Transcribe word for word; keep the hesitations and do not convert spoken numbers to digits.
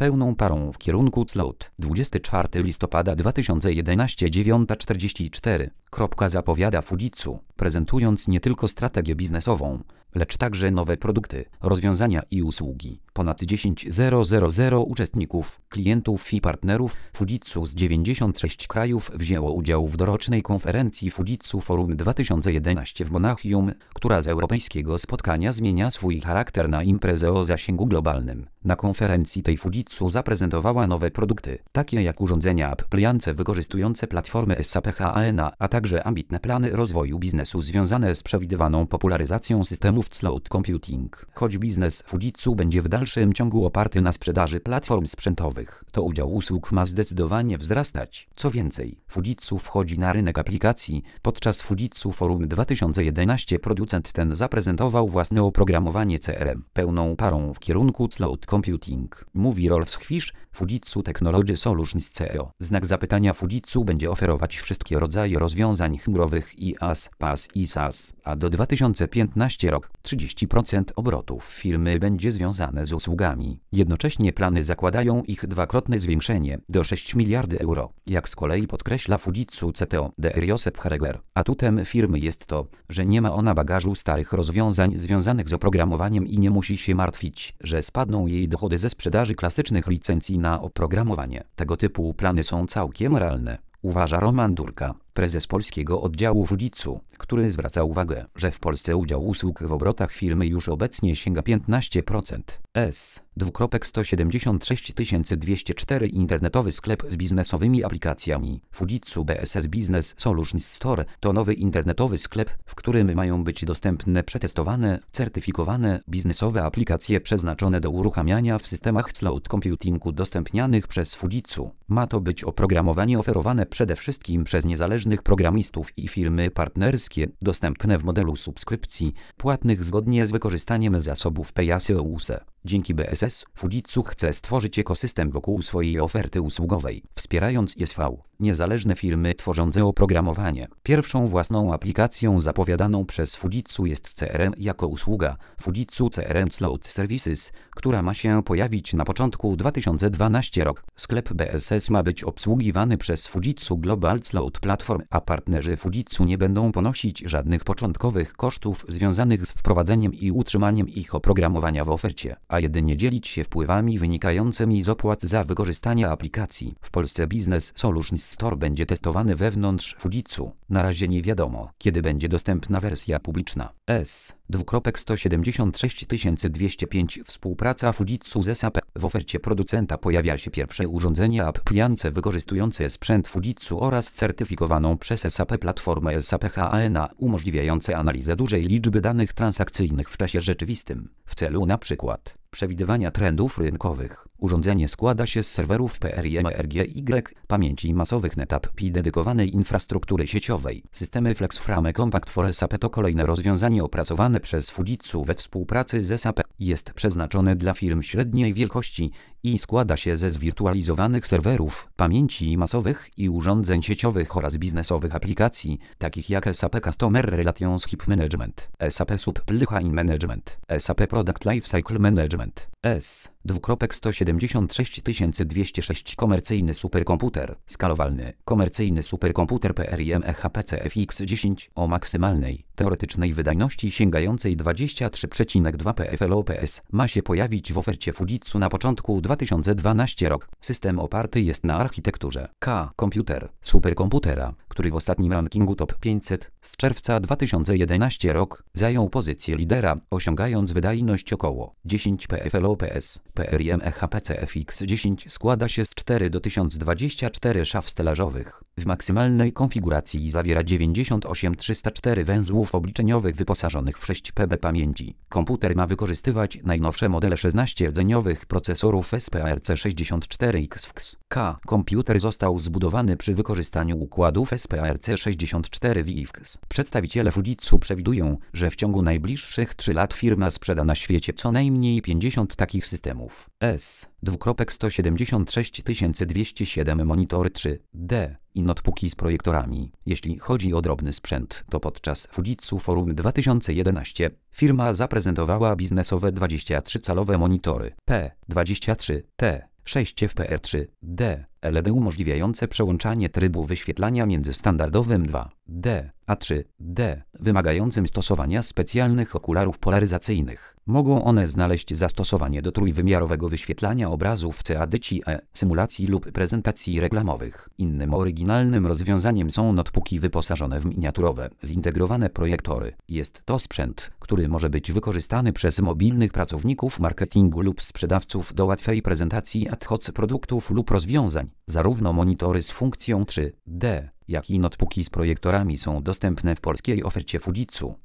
pełną parą w kierunku Cloud. dwudziestego czwartego listopada dwa tysiące jedenastego, dziewiąta czterdzieści cztery. Kropka zapowiada Fujitsu, prezentując nie tylko strategię biznesową, lecz także nowe produkty, rozwiązania i usługi. Ponad dziesięć tysięcy uczestników, klientów i partnerów Fujitsu z dziewięćdziesięciu sześciu krajów wzięło udział w dorocznej konferencji Fujitsu Forum dwa tysiące jedenaście w Monachium, która z europejskiego spotkania zmienia swój charakter na imprezę o zasięgu globalnym. Na konferencji tej Fujitsu zaprezentowała nowe produkty, takie jak urządzenia appliance wykorzystujące platformy S A P HANA, a także ambitne plany rozwoju biznesu związane z przewidywaną popularyzacją systemów cloud computing. Choć biznes Fujitsu będzie w dalszym ciągu oparty na sprzedaży platform sprzętowych, to udział usług ma zdecydowanie wzrastać. Co więcej, Fujitsu wchodzi na rynek aplikacji. Podczas Fujitsu Forum dwa tysiące jedenaście producent ten zaprezentował własne oprogramowanie C R M, pełną parą w kierunku cloud computing. Mówi Rolf Schwisz, Fujitsu Technology Solutions C E O. Znak zapytania Fujitsu będzie oferować wszystkie rodzaje rozwiązań chmurowych i IaaS, PaaS i SaaS, a do dwa tysiące piętnastego rok trzydzieści procent obrotów firmy będzie związane z usługami. Jednocześnie plany zakładają ich dwakrotne zwiększenie do sześć miliardów euro. Jak z kolei podkreśla Fujitsu C T O dr Josep Haregler, atutem firmy jest to, że nie ma ona bagażu starych rozwiązań związanych z oprogramowaniem i nie musi się martwić, że spadną jej dochody ze sprzedaży klasycznych licencji na oprogramowanie. Tego typu plany są całkiem realne, uważa Roman Durka, prezes polskiego oddziału Fujitsu, który zwraca uwagę, że w Polsce udział usług w obrotach firmy już obecnie sięga piętnaście procent. S. sto siedemdziesiąt sześć tysięcy dwieście cztery internetowy sklep z biznesowymi aplikacjami. Fujitsu B S S Business Solutions Store to nowy internetowy sklep, w którym mają być dostępne przetestowane, certyfikowane biznesowe aplikacje przeznaczone do uruchamiania w systemach cloud computingu udostępnianych przez Fujitsu. Ma to być oprogramowanie oferowane przede wszystkim przez niezależnych programistów i firmy partnerskie, dostępne w modelu subskrypcji, płatnych zgodnie z wykorzystaniem zasobów pay as you use. Dzięki B S S, Fujitsu chce stworzyć ekosystem wokół swojej oferty usługowej, wspierając I S V, niezależne firmy tworzące oprogramowanie. Pierwszą własną aplikacją zapowiadaną przez Fujitsu jest C R M jako usługa, Fujitsu C R M Cloud Services, która ma się pojawić na początku dwa tysiące dwunastego roku. Sklep B S S ma być obsługiwany przez Fujitsu Global Cloud Platform, a partnerzy Fujitsu nie będą ponosić żadnych początkowych kosztów związanych z wprowadzeniem i utrzymaniem ich oprogramowania w ofercie, a jedynie dzielić się wpływami wynikającymi z opłat za wykorzystanie aplikacji. W Polsce Business Solutions Store będzie testowany wewnątrz Fujitsu. Na razie nie wiadomo, kiedy będzie dostępna wersja publiczna. S. sto siedemdziesiąt sześć tysięcy dwieście pięć Współpraca Fujitsu z S A P. W ofercie producenta pojawia się pierwsze urządzenie appliance wykorzystujące sprzęt Fujitsu oraz certyfikowaną przez S A P platformę S A P HANA, umożliwiające analizę dużej liczby danych transakcyjnych w czasie rzeczywistym, w celu na przykład przewidywania trendów rynkowych. Urządzenie składa się z serwerów P R I M R G Y, pamięci masowych NetApp i dedykowanej infrastruktury sieciowej. Systemy FlexFrame Compact for S A P to kolejne rozwiązanie opracowane przez Fujitsu we współpracy z S A P. Jest przeznaczone dla firm średniej wielkości i składa się ze zwirtualizowanych serwerów, pamięci masowych i urządzeń sieciowych oraz biznesowych aplikacji, takich jak S A P Customer Relationship Management, S A P Supply Chain Management, S A P Product Lifecycle Management. S. sto siedemdziesiąt sześć tysięcy dwieście sześć Komercyjny superkomputer, skalowalny, komercyjny superkomputer P R I M E H P C F X dziesięć o maksymalnej, teoretycznej wydajności sięgającej dwadzieścia trzy przecinek dwa pflops ma się pojawić w ofercie Fujitsu na początku dwa tysiące dwunastego roku. System oparty jest na architekturze K komputer, superkomputera, który w ostatnim rankingu Top pięćset z czerwca dwa tysiące jedenastego roku zajął pozycję lidera, osiągając wydajność około dziesięć pflops. P R I M E H P C F X dziesięć składa się z cztery do tysiąca dwadzieścia cztery szaf stelażowych. W maksymalnej konfiguracji zawiera dziewięćdziesiąt osiem tysięcy trzysta cztery węzłów obliczeniowych wyposażonych w sześć giga pamięci. Komputer ma wykorzystywać najnowsze modele szesnaściordzeniowych procesorów S P A R C sześćdziesiąt cztery X F X. K. Komputer został zbudowany przy wykorzystaniu układów S P A R C sześćdziesiąt cztery V I F X. Przedstawiciele Fujitsu przewidują, że w ciągu najbliższych trzech lat firma sprzeda na świecie co najmniej pięćdziesiąt takich systemów. S. sto siedemdziesiąt sześć tysięcy dwieście siedem Monitory trzy D i notebooki z projektorami. Jeśli chodzi o drobny sprzęt, to podczas Fujitsu Forum dwa tysiące jedenaście firma zaprezentowała biznesowe dwudziestocalowe monitory P dwadzieścia trzy T sześć F P R trzy D, L E D umożliwiające przełączanie trybu wyświetlania między standardowym dwa D a trzy D, wymagającym stosowania specjalnych okularów polaryzacyjnych. Mogą one znaleźć zastosowanie do trójwymiarowego wyświetlania obrazów C A D C I E, symulacji lub prezentacji reklamowych. Innym oryginalnym rozwiązaniem są notebooki wyposażone w miniaturowe, zintegrowane projektory. Jest to sprzęt, który może być wykorzystany przez mobilnych pracowników marketingu lub sprzedawców do łatwej prezentacji ad hoc produktów lub rozwiązań. Zarówno monitory z funkcją trzy D, jak i notebooki z projektorami są dostępne w polskiej ofercie Fujitsu.